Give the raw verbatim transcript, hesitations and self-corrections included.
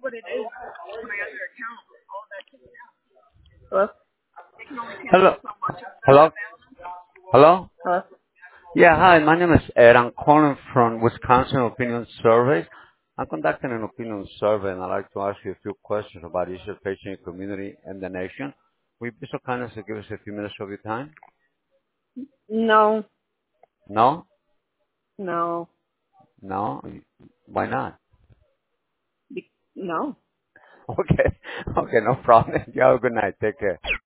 Hello? Hello. Hello. Hello. Hello? Yeah, hi. My name is Ed. I'm calling from Wisconsin Opinion Surveys. I'm conducting an opinion survey, and I'd like to ask you a few questions about issues facing your community and the nation. Will you be so kind as to give us a few minutes of your time? No, No? no, No? Why not? be- no. Okay. Okay, no problem. You have a good night. Take care.